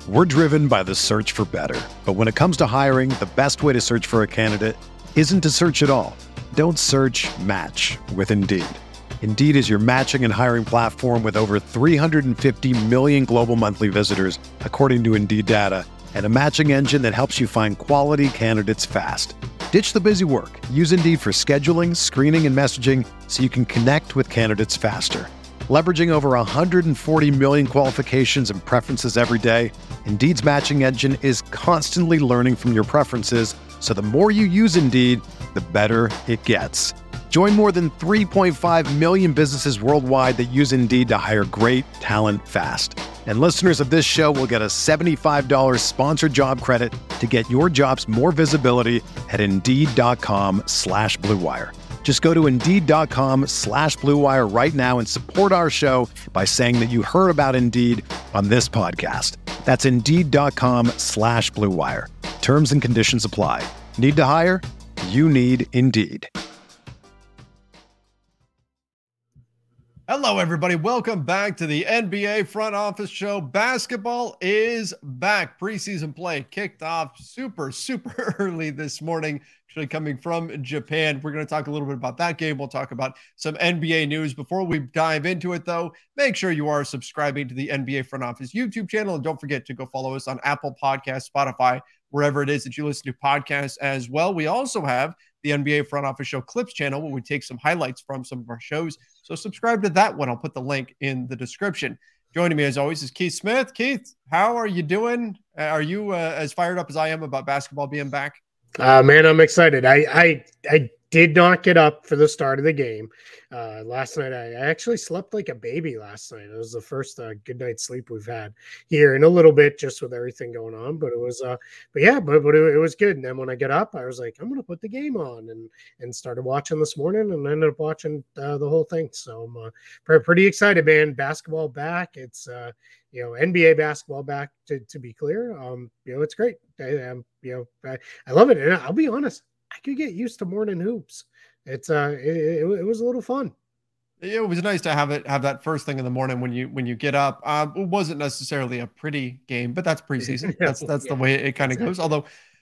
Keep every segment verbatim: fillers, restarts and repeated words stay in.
We're driven by the search for better. But when it comes to hiring, the best way to search for a candidate isn't to search at all. Don't search, match with Indeed. Indeed is your matching and hiring platform with over three hundred fifty million global monthly visitors, according to Indeed data, and a matching engine that helps you find quality candidates fast. Ditch the busy work. Use Indeed for scheduling, screening, and messaging so you can connect with candidates faster. Leveraging over one hundred forty million qualifications and preferences every day, Indeed's matching engine is constantly learning from your preferences, so the more you use Indeed, the better it gets. Join more than three point five million businesses worldwide that use Indeed to hire great talent fast. And listeners of this show will get a seventy-five dollars sponsored job credit to get your jobs more visibility at Indeed.com slash Blue Wire. Just go to Indeed.com slash Blue Wire right now and support our show by saying that you heard about Indeed on this podcast. That's Indeed.com slash Blue Wire. Terms and conditions apply. Need to hire? You need Indeed. Hello, everybody. Welcome back to the N B A Front Office Show. Basketball is back. Preseason play kicked off super, super early this morning, actually coming from Japan. We're going to talk a little bit about that game. We'll talk about some N B A news. Before we dive into it, though, make sure you are subscribing to the N B A Front Office YouTube channel. And don't forget to go follow us on Apple Podcasts, Spotify, wherever it is that you listen to podcasts as well. We also have the N B A Front Office Show Clips channel where we take some highlights from some of our shows. So subscribe to that one. I'll put the link in the description. Joining me as always is Keith Smith. Keith, how are you doing? Are you uh, as fired up as I am about basketball being back? Uh, man, I'm excited. I, I, I did not get up for the start of the game. Uh, last night, I, I actually slept like a baby last night. It was the first uh, good night's sleep we've had here in a little bit, just with everything going on. But it was, uh, but yeah, but, but it, it was good. And then when I got up, I was like, I'm going to put the game on, and and started watching this morning, and ended up watching uh, the whole thing. So I'm uh, pretty, pretty excited, man. Basketball back. It's, uh, you know, N B A basketball back, to, to be clear. Um, you know, it's great. I, um, you know, I, I love it. And I'll be honest, I could get used to morning hoops. It's uh, it, it, it was a little fun. It was nice to have it have that first thing in the morning when you when you get up. Uh, it wasn't necessarily a pretty game, but that's preseason. That's that's yeah. the way it kind of goes. Although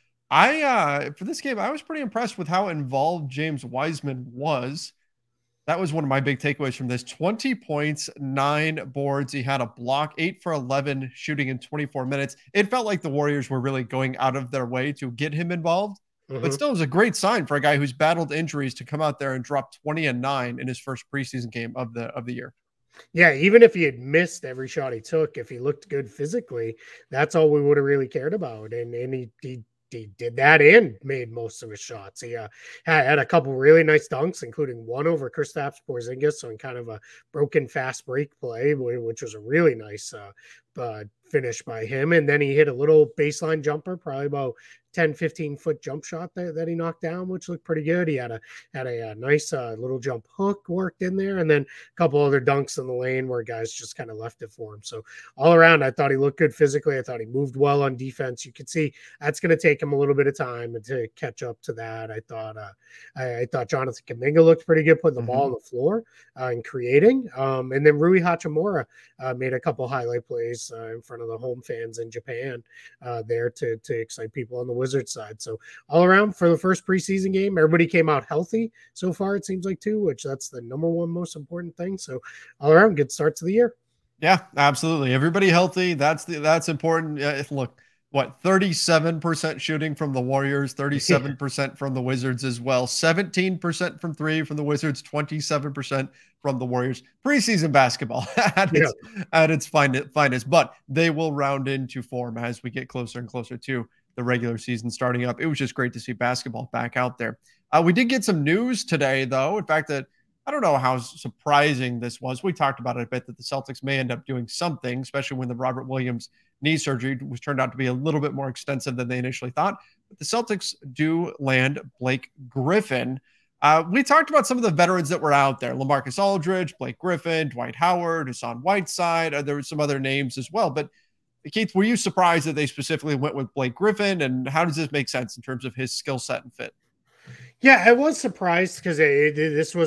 I uh, for this game, I was pretty impressed with how involved James Wiseman was. That was one of my big takeaways from this. twenty points, nine boards. He had a block, eight for eleven shooting in twenty-four minutes. It felt like the Warriors were really going out of their way to get him involved. Mm-hmm. But still, it was a great sign for a guy who's battled injuries to come out there and drop twenty and nine in his first preseason game of the of the year. Yeah, even if he had missed every shot he took, if he looked good physically, that's all we would have really cared about. And and he, he He did that and made most of his shots. He uh, had, had a couple really nice dunks, including one over Kristaps Porzingis on kind of a broken fast break play, which was a really nice uh, uh, finish by him. And then he hit a little baseline jumper, probably about ten, fifteen foot jump shot that, that he knocked down, which looked pretty good. He had a had a, a nice uh, little jump hook worked in there, and then a couple other dunks in the lane where guys just kind of left it for him. So all around, I thought he looked good physically. I thought he moved well on defense. You could see that's going to take him a little bit of time to catch up to that. I thought uh, I, I thought Jonathan Kuminga looked pretty good putting the mm-hmm. ball on the floor uh, and creating. Um, and then Rui Hachimura uh, made a couple highlight plays uh, in front of the home fans in Japan uh, there to to excite people on the Wizards side. So all around for the first preseason game, everybody came out healthy so far, it seems like, too, which that's the number one most important thing. So all around, good start to the year. Yeah, absolutely. Everybody healthy. That's the that's important. Uh, look, what, thirty-seven percent shooting from the Warriors, thirty-seven percent from the Wizards as well, seventeen percent from three from the Wizards, twenty-seven percent from the Warriors. Preseason basketball at its, yeah. at its finest, but they will round into form as we get closer and closer to the regular season starting up. It was just great to see basketball back out there. Uh, we did get some news today, though. In fact, that I don't know how surprising this was. We talked about it a bit that the Celtics may end up doing something, especially when the Robert Williams knee surgery was turned out to be a little bit more extensive than they initially thought. But the Celtics do land Blake Griffin. Uh, we talked about some of the veterans that were out there: LaMarcus Aldridge, Blake Griffin, Dwight Howard, Hassan Whiteside. Uh, there were some other names as well, but Keith, were you surprised that they specifically went with Blake Griffin, and how does this make sense in terms of his skill set and fit? Yeah, I was surprised because this wasn't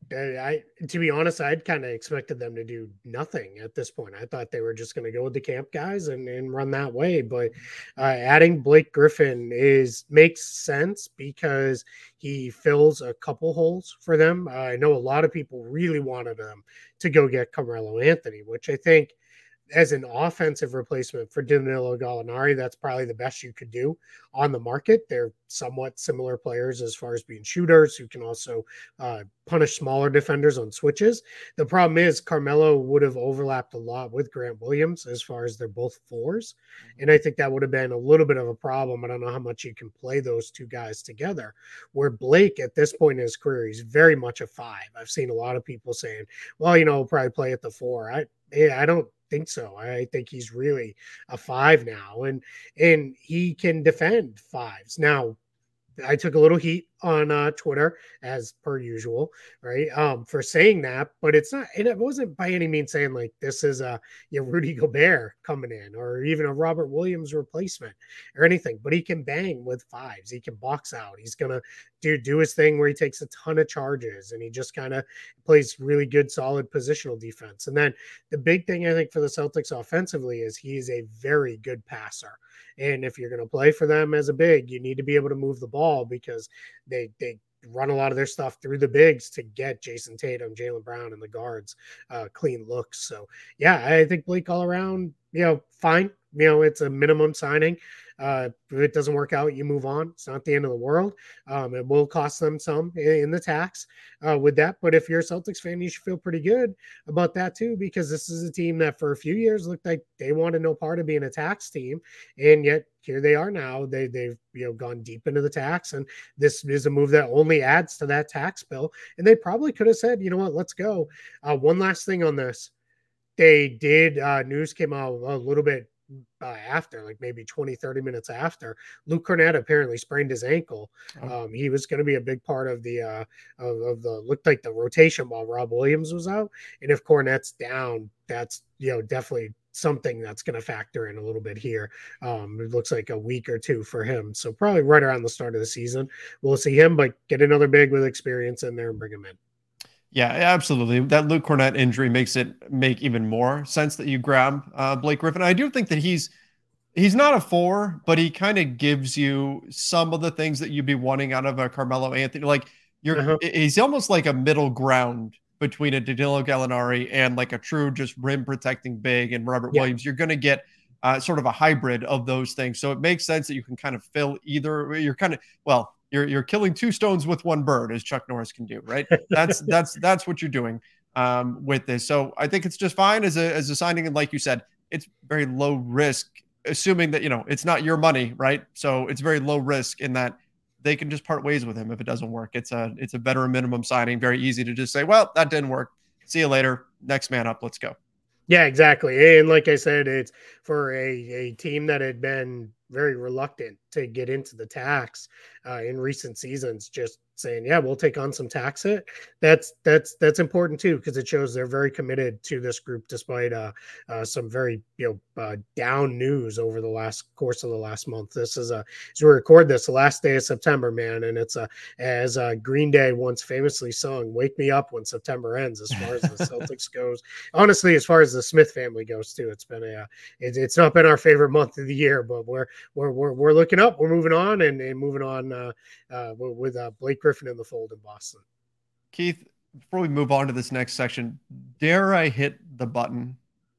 I, to be honest, I'd kind of expected them to do nothing at this point. I thought they were just going to go with the camp guys and, and run that way. But uh, adding Blake Griffin is makes sense because he fills a couple holes for them. Uh, I know a lot of people really wanted them to go get Carmelo Anthony, which I think as an offensive replacement for Danilo Gallinari, that's probably the best you could do on the market. They're somewhat similar players as far as being shooters who can also uh, punish smaller defenders on switches. The problem is Carmelo would have overlapped a lot with Grant Williams as far as they're both fours. And I think that would have been a little bit of a problem. I don't know how much you can play those two guys together. Where Blake at this point in his career, he's very much a five. I've seen a lot of people saying, well, you know, we'll probably play at the four. I, yeah, I don't think so. I think he's really a five now, and and he can defend fives. Now, I took a little heat on uh, Twitter as per usual, right? Um, for saying that, but it's not, and it wasn't by any means saying like this is a you know, Rudy Gobert coming in or even a Robert Williams replacement or anything, but he can bang with fives. He can box out. He's going to do, do his thing where he takes a ton of charges and he just kind of plays really good, solid positional defense. And then the big thing I think for the Celtics offensively is he is a very good passer. And if you're going to play for them as a big, you need to be able to move the ball because they they run a lot of their stuff through the bigs to get Jason Tatum, Jaylen Brown, and the guards uh, clean looks. So, yeah, I think Blake all around, you know, fine. You know, it's a minimum signing. Uh, if it doesn't work out, you move on. It's not the end of the world. Um, it will cost them some in the tax uh, with that. But if you're a Celtics fan, you should feel pretty good about that too, because this is a team that for a few years looked like they wanted no part of being a tax team. And yet here they are now. They, they've you know gone deep into the tax. And this is a move that only adds to that tax bill. And they probably could have said, you know what, let's go. Uh, one last thing on this. They did, uh, news came out a little bit Uh, after, like maybe twenty, thirty minutes after, Luke Cornett apparently sprained his ankle. Um, he was going to be a big part of the, uh, of, of the, looked like the rotation while Rob Williams was out. And if Cornett's down, that's, you know, definitely something that's going to factor in a little bit here. Um, it looks like a week or two for him. So probably right around the start of the season, we'll see him, but get another big with experience in there and bring him in. Yeah, absolutely. That Luke Cornett injury makes it make even more sense that you grab uh, Blake Griffin. I do think that he's he's not a four, but he kind of gives you some of the things that you'd be wanting out of a Carmelo Anthony. Like you're, uh-huh. he's almost like a middle ground between a Danilo Gallinari and like a true just rim protecting big and Robert yeah. Williams. You're going to get uh, sort of a hybrid of those things. So it makes sense that you can kind of fill either. You're kind of well. You're you're killing two stones with one bird, as Chuck Norris can do, right? That's that's that's what you're doing um, with this. So I think it's just fine as a as a signing, and like you said, it's very low risk, assuming that you know it's not your money, right? So it's very low risk in that they can just part ways with him if it doesn't work. It's a it's a better minimum signing. Very easy to just say, well, that didn't work. See you later. Next man up. Let's go. Yeah, exactly. And like I said, it's for a a team that had been very reluctant to get into the tax uh, in recent seasons, just saying, yeah, we'll take on some tax hit. That's, that's, that's important too, because it shows they're very committed to this group, despite uh, uh, some very, you know, uh, down news over the last course of the last month. This is a, as we record this, the last day of September, man. And it's a, as uh, Green Day once famously sung, wake me up when September ends, as far as the Celtics goes. Honestly, as far as the Smith family goes too, it's been a, it, it's not been our favorite month of the year, but we're, we're, we're, we're looking up, we're moving on and, and moving on uh, uh, with uh, Blake Griffin in the fold in Boston. Keith, before we move on to this next section, dare I hit the button?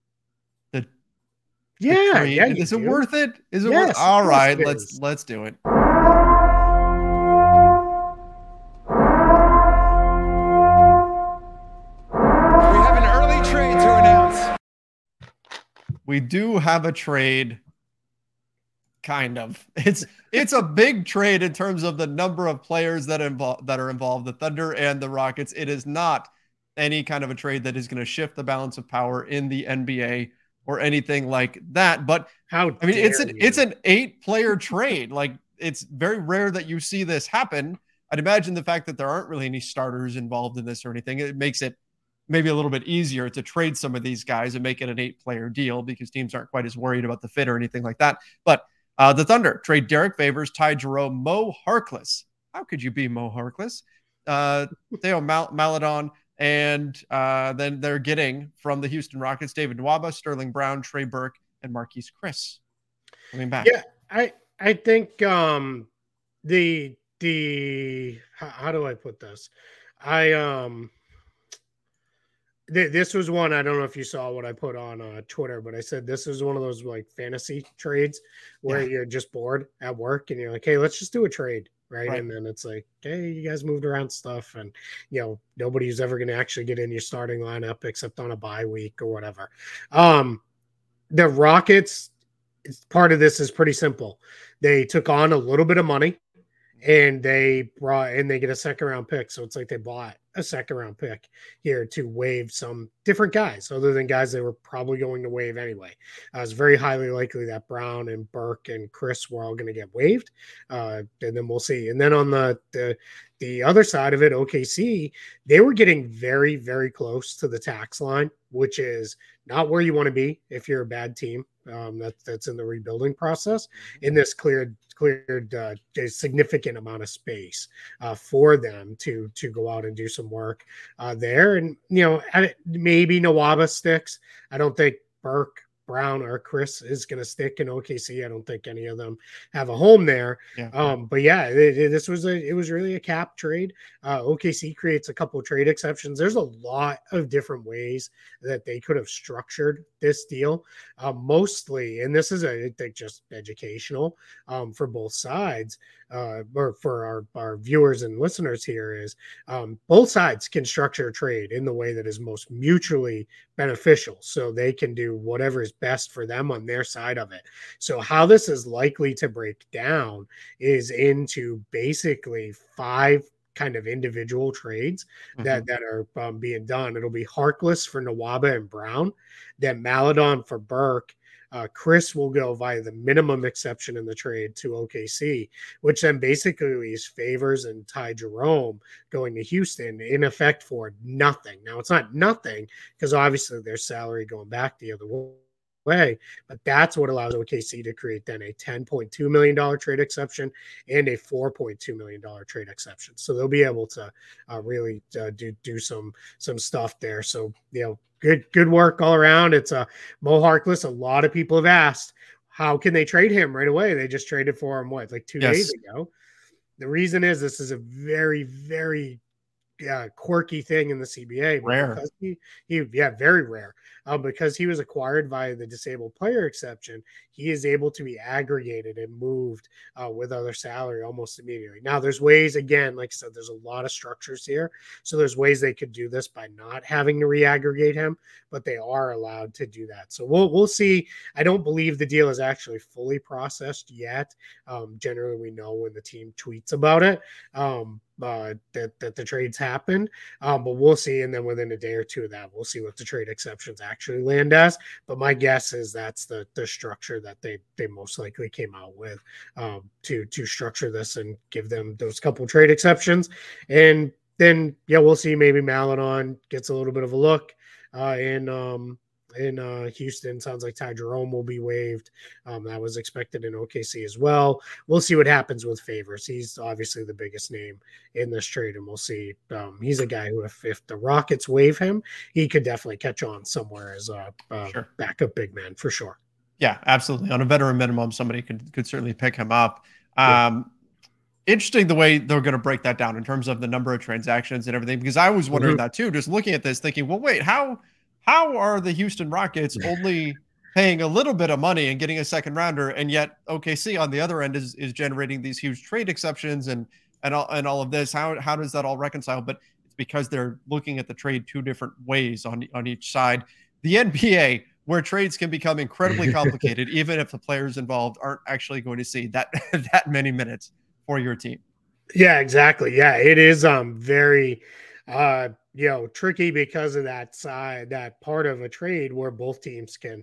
The yeah, the yeah is do. it worth it? Is it yes, worth? All right, let's is. let's do it. We have an early trade to announce. We do have a trade. Kind of. It's it's a big trade in terms of the number of players that involve that are involved, the Thunder and the Rockets. It is not any kind of a trade that is going to shift the balance of power in the N B A or anything like that. But how I mean, it's an you. it's an eight-player trade. Like it's very rare that you see this happen. I'd imagine the fact that there aren't really any starters involved in this or anything, it makes it maybe a little bit easier to trade some of these guys and make it an eight-player deal because teams aren't quite as worried about the fit or anything like that. But Uh, the Thunder trade Derek Favors, Ty Jerome, Mo Harkless. How could you be Mo Harkless? uh, Theo Mal- Maladon, and uh, then they're getting from the Houston Rockets David Nwaba, Sterling Brown, Trey Burke, and Marquise Chris coming back. Yeah, I I think um, the the how, how do I put this? I um. This was one, I don't know if you saw what I put on uh, Twitter, but I said this is one of those like fantasy trades where Yeah. you're just bored at work and you're like, hey, let's just do a trade. Right? Right. And then it's like, hey, you guys moved around stuff, and you know, nobody's ever going to actually get in your starting lineup except on a bye week or whatever. Um, the Rockets, part of this is pretty simple. They took on a little bit of money and they brought and they get a second round pick. So it's like they bought a second round pick here to waive some different guys other than guys they were probably going to waive anyway. Uh, it's very highly likely that Brown and Burke and Chris were all going to get waived. Uh, and then we'll see. And then on the, the, the other side of it, O K C, they were getting very, very close to the tax line, which is not where you want to be if you're a bad team. Um, that, that's in the rebuilding process. In this cleared cleared uh, a significant amount of space uh, for them to to go out and do some work uh, there. And you know, maybe Nwaba sticks. I don't think Burke, Brown, or Chris is going to stick in O K C. I don't think any of them have a home there. Yeah. Um, but yeah, it, it, this was a it was really a cap trade. Uh, O K C creates a couple of trade exceptions. There's a lot of different ways that they could have structured this deal. Uh, mostly, and this is a, I think just educational um, for both sides, uh, or for our, our viewers and listeners here is um, both sides can structure a trade in the way that is most mutually beneficial. So they can do whatever is best for them on their side of it. So how this is likely to break down is into basically five kind of individual trades mm-hmm. that, that are um, being done. It'll be Harkless for Nwaba and Brown, then Maladon for Burke. Uh, Chris will go via the minimum exception in the trade to O K C, which then basically leaves Favors and Ty Jerome going to Houston in effect for nothing. Now, it's not nothing because obviously there's salary going back the other way, but that's what allows O K C to create then a ten point two million dollars trade exception and a four point two million dollars trade exception. So they'll be able to uh, really uh, do do some some stuff there. So, you know, good good work all around. It's a uh, Mo Harkless. A lot of people have asked, how can they trade him right away? They just traded for him, what, like two yes. days ago? The reason is this is a very, very uh, quirky thing in the C B A. Rare. He, he, yeah, very rare. Uh, because he was acquired via the disabled player exception, he is able to be aggregated and moved uh, with other salary almost immediately. Now, there's ways, again, like I said, there's a lot of structures here. So there's ways they could do this by not having to re-aggregate him, but they are allowed to do that. So we'll we'll see. I don't believe the deal is actually fully processed yet. Um, generally, we know when the team tweets about it. Um, Uh, that that the trades happened, um, but we'll see. And then within a day or two of that, we'll see what the trade exceptions actually land as. But my guess is that's the the structure that they they most likely came out with um, to to structure this and give them those couple trade exceptions. And then yeah, we'll see. Maybe Maladon gets a little bit of a look uh, in um, in uh, Houston. Sounds like Ty Jerome will be waived. Um, that was expected in O K C as well. We'll see what happens with Favors. He's obviously the biggest name in this trade, and we'll see. Um, he's a guy who, if, if the Rockets waive him, he could definitely catch on somewhere as a, a sure. backup big man for sure. Yeah, absolutely. On a veteran minimum, somebody could could certainly pick him up. Um, yeah. Interesting the way they're going to break that down in terms of the number of transactions and everything, because I was wondering mm-hmm. that too, just looking at this, thinking, well, wait, how how are the Houston Rockets only paying a little bit of money and getting a second rounder, and yet O K C on the other end is is generating these huge trade exceptions and and all and all of this? How how does that all reconcile? But it's because they're looking at the trade two different ways on on each side. The N B A, where trades can become incredibly complicated, even if the players involved aren't actually going to see that that many minutes for your team. Yeah, exactly. Yeah, it is um very uh you know tricky because of that side, that part of a trade where both teams can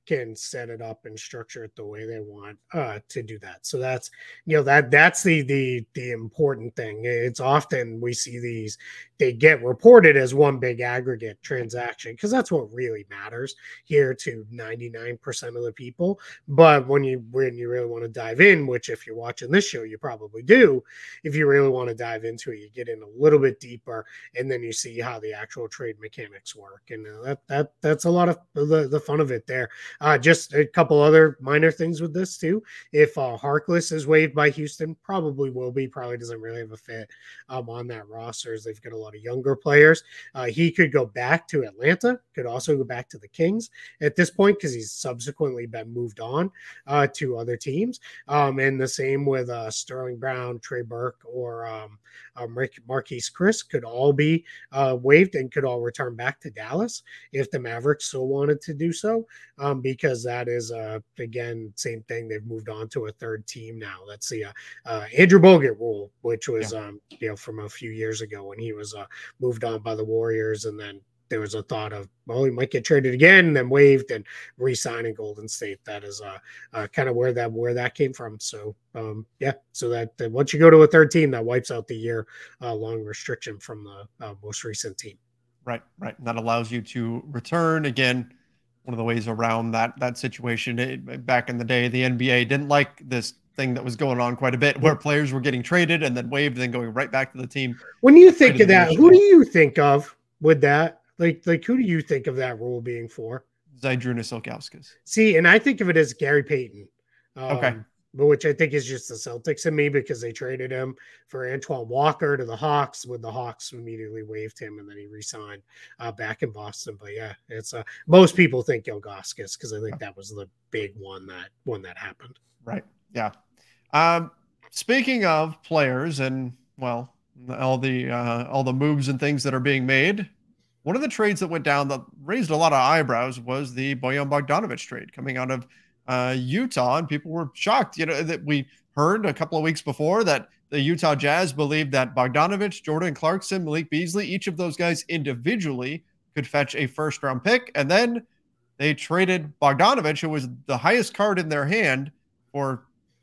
can set it up and structure it the way they want uh, to do that. So that's, you know, that that's the the the important thing. It's often we see these, they get reported as one big aggregate transaction because that's what really matters here to ninety-nine percent of the people. But when you when you really want to dive in, which if you're watching this show, you probably do, if you really want to dive into it, you get in a little bit deeper, and then you see how the actual trade mechanics work, and uh, that that that's a lot of the, the fun of it there. Uh, just a couple other minor things with this too. If uh, Harkless is waived by Houston, probably will be. Probably doesn't really have a fit um, on that roster as they've got a lot of younger players. Uh, he could go back to Atlanta. Could also go back to the Kings at this point because he's subsequently been moved on uh, to other teams. Um, and the same with uh, Sterling Brown, Trey Burke, or um, uh, Marquise Chris could all be uh, waived and could all return back to Dallas if the Mavericks so wanted to do so. Um, because that is, uh, again, same thing. They've moved on to a third team now. That's the uh, uh, Andrew Bogut rule, which was, yeah. um, you know, from a few years ago when he was uh, moved on by the Warriors. And then there was a thought of, well, he might get traded again, and then waived and re-signing Golden State. That is uh, uh, kind of where that where that came from. So, um, yeah, so that, that once you go to a third team, that wipes out the year-long uh, restriction from the uh, most recent team. Right, right. And that allows you to return again. One of the ways around that that situation, it, back in the day, the N B A didn't like this thing that was going on quite a bit, where players were getting traded and then waived, and then going right back to the team. When you think of that, who do you think of with that? Like, like who do you think of that rule being for? Zydrunas Ilgauskas. See, and I think of it as Gary Payton. Um, okay. But which I think is just the Celtics and me, because they traded him for Antoine Walker to the Hawks, when the Hawks immediately waived him and then he re-signed uh, back in Boston. But yeah, it's uh, most people think Ilgauskas because I think that was the big one that one that happened. Right. Yeah. Um, speaking of players and well, all the uh, all the moves and things that are being made, one of the trades that went down that raised a lot of eyebrows was the Bojan Bogdanovic trade coming out of Uh, Utah, and people were shocked, you know, that we heard a couple of weeks before that the Utah Jazz believed that Bogdanovic, Jordan Clarkson, Malik Beasley, each of those guys individually could fetch a first round pick. And then they traded Bogdanovic, who was the highest card in their hand, for.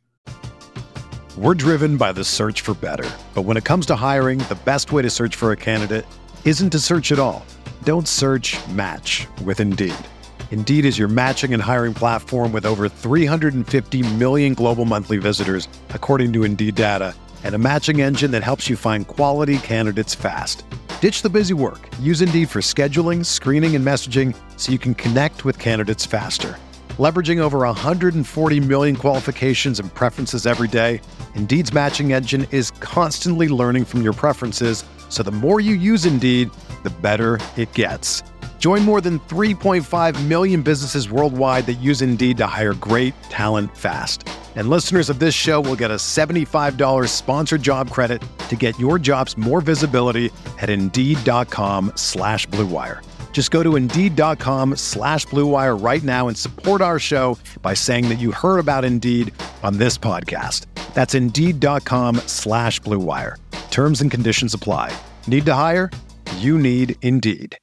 We're driven by the search for better. But when it comes to hiring, the best way to search for a candidate isn't to search at all. Don't search, match with Indeed. Indeed is your matching and hiring platform with over three hundred fifty million global monthly visitors, according to Indeed data, and a matching engine that helps you find quality candidates fast. Ditch the busy work. Use Indeed for scheduling, screening, and messaging so you can connect with candidates faster. Leveraging over one hundred forty million qualifications and preferences every day, Indeed's matching engine is constantly learning from your preferences, so the more you use Indeed, the better it gets. Join more than three point five million businesses worldwide that use Indeed to hire great talent fast. And listeners of this show will get a seventy-five dollars sponsored job credit to get your jobs more visibility at Indeed.com slash Blue Wire. Just go to Indeed.com slash Blue Wire right now and support our show by saying that you heard about Indeed on this podcast. That's Indeed.com slash Blue Wire. Terms and conditions apply. Need to hire? You need Indeed.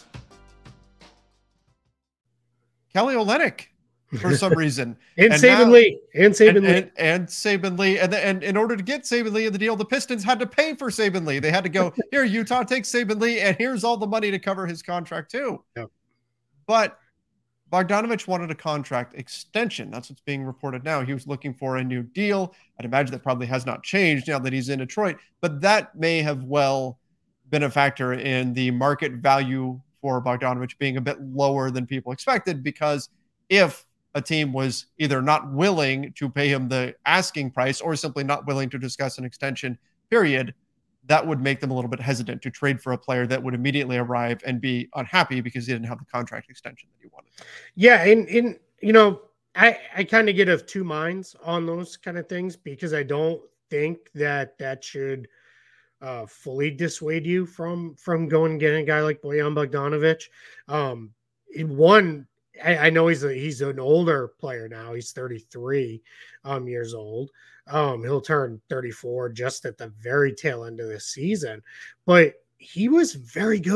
Kelly Olynyk, for some reason. and, and Saban now, Lee. And Saban and, Lee. And, and Saban Lee. And, the, and in order to get Saban Lee in the deal, the Pistons had to pay for Saban Lee. They had to go, here, Utah, take Saban Lee, and here's all the money to cover his contract too. Yep. But Bogdanovic wanted a contract extension. That's what's being reported now. He was looking for a new deal. I'd imagine that probably has not changed now that he's in Detroit, but that may have well been a factor in the market value for Bogdanovic being a bit lower than people expected, because if a team was either not willing to pay him the asking price or simply not willing to discuss an extension period, that would make them a little bit hesitant to trade for a player that would immediately arrive and be unhappy because he didn't have the contract extension that he wanted. Yeah. And, and you know, I, I kind of get of two minds on those kind of things, because I don't think that that should Uh, fully dissuade you from from going and getting a guy like Bojan Bogdanovic. Um, in one, I, I know he's a, he's an older player now. He's thirty-three um, years old. Um, he'll turn thirty-four just at the very tail end of the season. But he was very good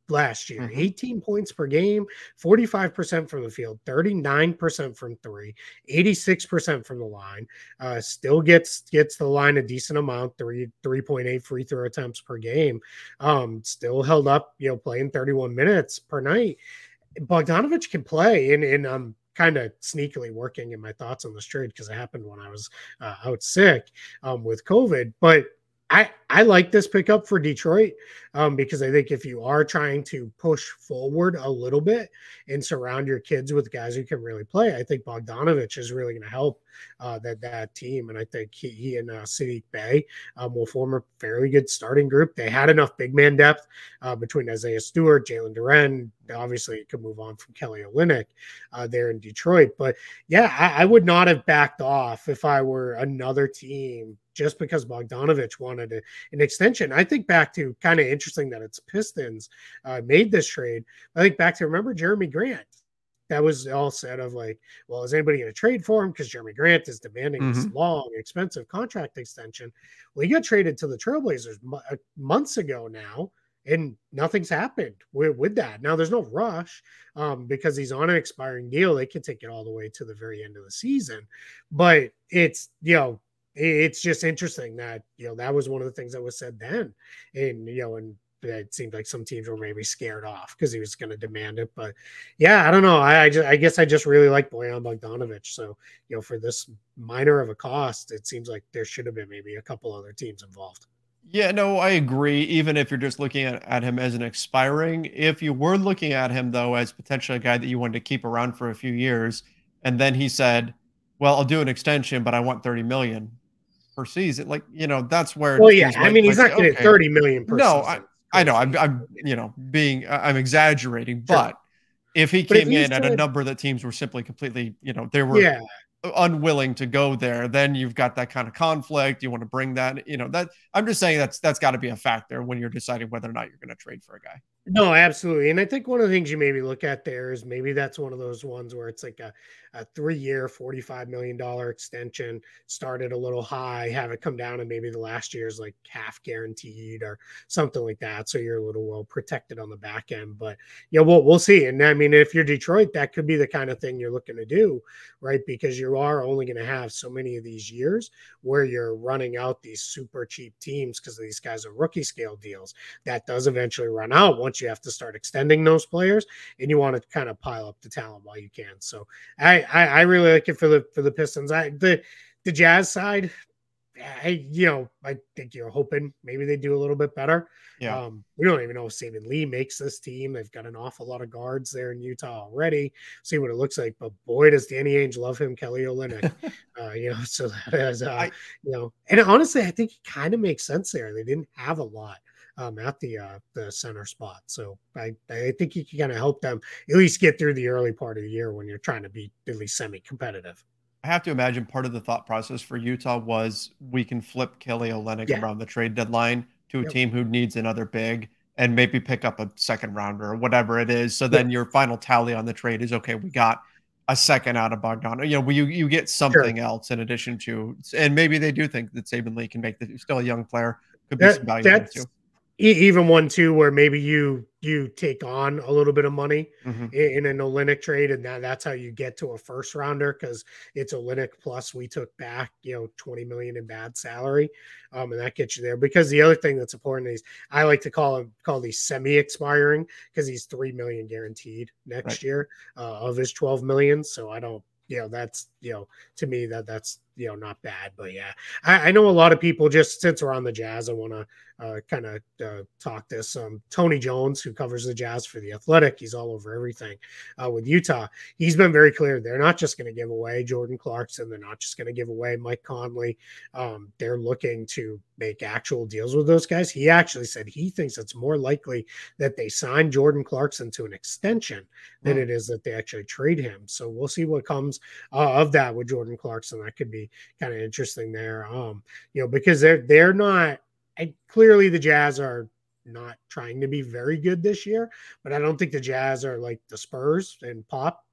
last year, Mhm. eighteen points per game, forty-five percent from the field, thirty-nine percent from three, eighty-six percent from the line. Uh, still gets gets the line a decent amount, three three point eight free throw attempts per game. Um, still held up, you know, playing thirty-one minutes per night. Bogdanovich can play, and and I'm kind of sneakily working in my thoughts on this trade because it happened when I was uh, out sick um, with COVID, but I, I like this pickup for Detroit um, because I think if you are trying to push forward a little bit and surround your kids with guys who can really play, I think Bogdanovich is really going to help uh, that that team. And I think he, he and uh, Saddiq Bey um, will form a fairly good starting group. They had enough big man depth uh, between Isaiah Stewart, Jalen Duren. Obviously, you could move on from Kelly Olynyk uh, there in Detroit. But yeah, I, I would not have backed off if I were another team just because Bogdanovich wanted a, an extension. I think back to kind of interesting that it's Pistons uh, made this trade. I think back to, remember Jeremy Grant? That was all said of like, well, is anybody going to trade for him? Because Jeremy Grant is demanding Mhm. this long, expensive contract extension. Well, he got traded to the Trailblazers mo- months ago now, and nothing's happened with, with that. Now, there's no rush um, because he's on an expiring deal. They can take it all the way to the very end of the season. But it's, you know, it's just interesting that, you know, that was one of the things that was said then. And, you know, and it seemed like some teams were maybe scared off because he was going to demand it. But yeah, I don't know. I, I, just, I guess I just really like Bojan Bogdanovich. So, you know, for this minor of a cost, it seems like there should have been maybe a couple other teams involved. Yeah, no, I agree. Even if you're just looking at, at him as an expiring, if you were looking at him though as potentially a guy that you wanted to keep around for a few years, and then he said, "Well, I'll do an extension, but I want thirty million per season." Like, you know, that's where Well, yeah, teams I might, mean, might he's say, not getting "Okay, thirty million per no, I, season. I know, I'm, Crazy. I'm, you know, being, I- I'm exaggerating, Sure. but if he But if came he in at a said- number that teams were simply completely, you know, they were Yeah, unwilling to go there, then you've got that kind of conflict. You want to bring that, you know, that I'm just saying that's that's got to be a factor when you're deciding whether or not you're going to trade for a guy. no, absolutely. And I think one of the things you maybe look at there is maybe that's one of those ones where it's like a, a three-year, forty-five million dollars extension, started a little high, have it come down, and maybe the last year is like half guaranteed or something like that. So you're a little well protected on the back end. But yeah, we'll, we'll see. And I mean, if you're Detroit, that could be the kind of thing you're looking to do, right? Because you are only going to have so many of these years where you're running out these super cheap teams because these guys are rookie scale deals. That does eventually run out once you have to start extending those players, and you want to kind of pile up the talent while you can. So I, I, I really like it for the for the Pistons. I the the Jazz side, I you know I think you're hoping maybe they do a little bit better. Yeah. Um, we don't even know if Saban Lee makes this team. They've got an awful lot of guards there in Utah already. See what it looks like. But boy, does Danny Ainge love him, Kelly Olynyk. uh, you know, so that is uh, I, you know, and honestly, I think it kind of makes sense there. They didn't have a lot. Um, at the uh, the center spot. So I, I think you can kind of help them at least get through the early part of the year when you're trying to be at least semi-competitive. I have to imagine part of the thought process for Utah was we can flip Kelly Olynyk Yeah. around the trade deadline to a Yep. team who needs another big and maybe pick up a second rounder or whatever it is. So then your final tally on the trade is, okay, we got a second out of Bogdan. You know, you you get something Sure. else in addition to, and maybe they do think that Saban Lee can make the still a young player, could be That, some value there that's too. e- even one too where maybe you you take on a little bit of money Mhm. in, in an Olynyk trade, and that, that's how you get to a first rounder because it's Olynyk plus we took back you know twenty million in bad salary, um, and that gets you there. Because the other thing that's important is I like to call him call these semi-expiring because he's three million guaranteed next Right. year uh, of his twelve million. So I don't. You know, that's, you know, to me that that's, you know, not bad, but yeah, I, I know a lot of people just since we're on the Jazz, I want to uh, kind of uh, talk this. Um, Tony Jones, who covers the Jazz for The Athletic, he's all over everything uh, with Utah. He's been very clear. They're not just going to give away Jordan Clarkson. They're not just going to give away Mike Conley. Um, they're looking to make actual deals with those guys. He actually said he thinks it's more likely that they sign Jordan Clarkson to an extension than Hmm. it is that they actually trade him. So we'll see what comes uh, of that with Jordan Clarkson. That could be kind of interesting there. Um, you know, because they're they're not I, clearly the Jazz are not trying to be very good this year, but I don't think the Jazz are like the Spurs and Pop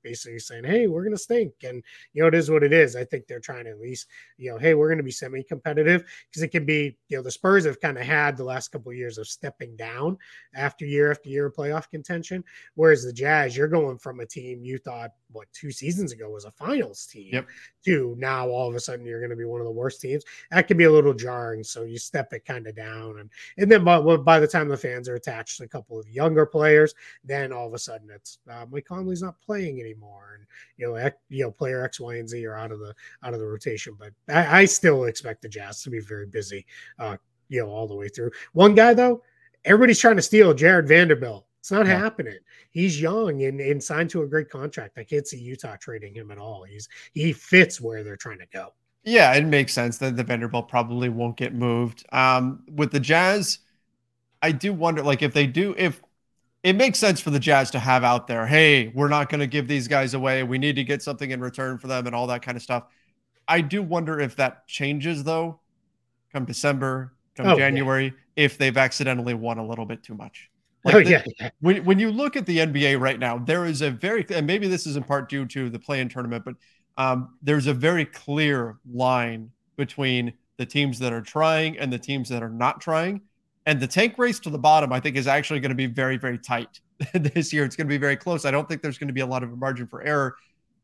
basically saying, hey, we're going to stink. And, you know, it is what it is. I think they're trying to at least, you know, hey, we're going to be semi-competitive, because it can be, you know, the Spurs have kind of had the last couple of years of stepping down after year after year of playoff contention. Whereas the Jazz, you're going from a team you thought, what, two seasons ago was a finals team Yep. to now all of a sudden you're going to be one of the worst teams. That can be a little jarring. So you step it kind of down. And, and then by, well, by the time the fans are attached to a couple of younger players, then all of a sudden it's uh, Mike Conley's not playing anymore. And, you know, X, you know, player X, Y, and Z are out of the, out of the rotation. But I, I still expect the Jazz to be very busy, uh, you know, all the way through. One guy though, everybody's trying to steal Jared Vanderbilt. It's not yeah. happening. He's young and, and signed to a great contract. I can't see Utah trading him at all. He's he fits where they're trying to go. Yeah, it makes sense that the Vanderbilt probably won't get moved. Um, with the Jazz, I do wonder, like, if they do, if it makes sense for the Jazz to have out there, hey, we're not going to give these guys away. We need to get something in return for them and all that kind of stuff. I do wonder if that changes, though, come December, come oh, January, yeah. if they've accidentally won a little bit too much. Like oh, the, yeah, yeah. When, when you look at the N B A right now, there is a very, and maybe this is in part due to the play-in tournament, but um, there's a very clear line between the teams that are trying and the teams that are not trying. And the tank race to the bottom, I think, is actually going to be very, very tight this year. It's going to be very close. I don't think there's going to be a lot of a margin for error.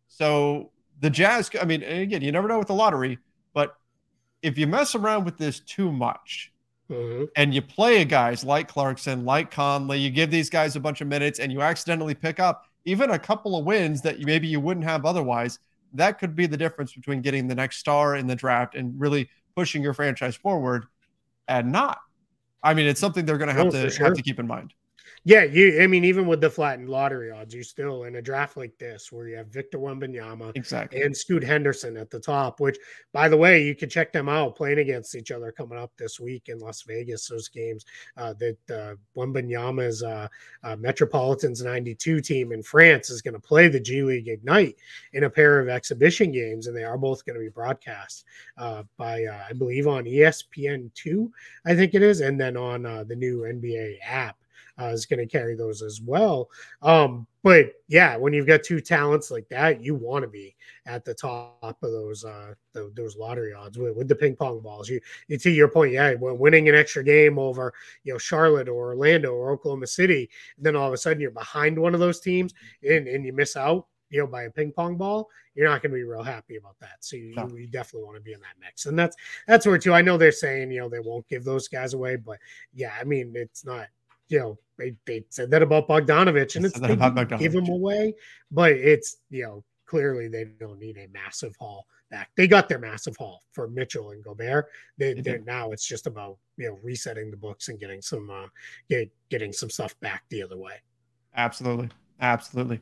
So the Jazz, I mean, again, you never know with the lottery, but if you mess around with this too much, mm-hmm. and you play guys like Clarkson, like Conley, you give these guys a bunch of minutes and you accidentally pick up even a couple of wins that you, maybe you wouldn't have otherwise, that could be the difference between getting the next star in the draft and really pushing your franchise forward and not. I mean, it's something they're going to have oh, to sure. have to keep in mind. Yeah, you. I mean, even with the flattened lottery odds, you still in a draft like this where you have Victor Wembanyama exactly. and Scoot Henderson at the top. Which, by the way, you can check them out playing against each other coming up this week in Las Vegas. Those games uh, that uh, Wembanyama's uh, uh, Metropolitans ninety-two team in France is going to play the G League Ignite in a pair of exhibition games, and they are both going to be broadcast uh, by uh, I believe on E S P N two, I think it is, and then on uh, the new N B A app. Uh, is going to carry those as well. Um, but yeah, when you've got two talents like that, you want to be at the top of those uh, the, those lottery odds with, with the ping pong balls. You, you to your point, yeah, when winning an extra game over you know Charlotte or Orlando or Oklahoma City, and then all of a sudden you're behind one of those teams and, and you miss out, you know, by a ping pong ball, you're not going to be real happy about that. So you, no. you definitely want to be in that mix. And that's that's where too. I know they're saying you know they won't give those guys away, but yeah, I mean it's not. You know, they, they said that about Bogdanovich, and it's they Bogdanovich. Give him away, but it's you know clearly they don't need a massive haul back. They got their massive haul for Mitchell and Gobert. They, they now it's just about you know resetting the books and getting some uh, get, getting some stuff back the other way. Absolutely, absolutely.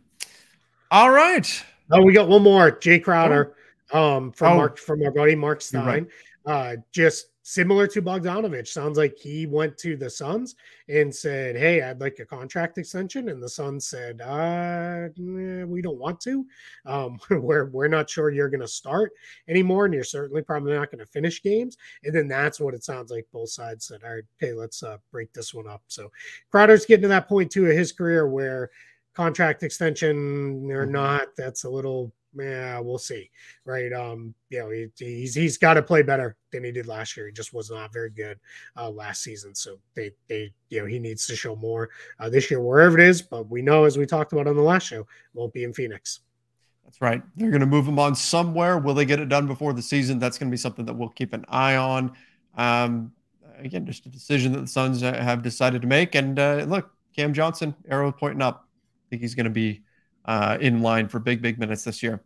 All right. Oh, we got one more. Jay Crowder, oh. um, from oh. Mark from our buddy Mark Stein. Right. Uh, just. Similar to Bogdanovich, sounds like he went to the Suns and said, hey, I'd like a contract extension. And the Suns said, uh, nah, we don't want to. Um, we're, we're not sure you're going to start anymore. And you're certainly probably not going to finish games. And then that's what it sounds like both sides said, all right, okay, let's uh, break this one up. So Crowder's getting to that point too of his career where contract extension or not, that's a little yeah, we'll see, right? Um, you know, he, he's he's got to play better than he did last year. He just was not very good uh, last season, so they they you know he needs to show more uh, this year wherever it is. But we know, as we talked about on the last show, it won't be in Phoenix. That's right. They're going to move him on somewhere. Will they get it done before the season? That's going to be something that we'll keep an eye on. Um, again, just a decision that the Suns have decided to make. And uh, look, Cam Johnson, arrow pointing up. I think he's going to be. Uh, in line for big, big minutes this year.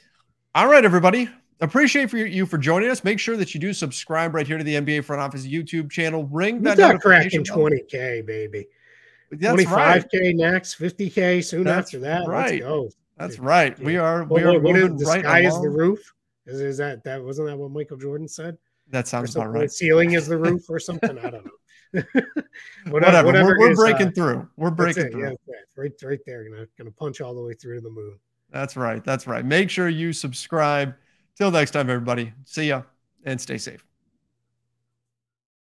All right, everybody. Appreciate for you, you for joining us. Make sure that you do subscribe right here to the N B A Front Office YouTube channel. Ring that notification bell. twenty K, baby. That's twenty-five K right. next, fifty K soon That's after that. Right. Let's go. That's right. Yeah. We are. Well, we are what moving is, the right sky along. is the roof. Is, is that that wasn't that what Michael Jordan said? That sounds about right. Ceiling is the roof or something. I don't know. whatever. whatever. We're, we're is, breaking uh, through. We're breaking it, through. Yeah, right, right there. Gonna gonna punch all the way through to the moon. That's right. That's right. Make sure you subscribe. Till next time, everybody. See ya and stay safe.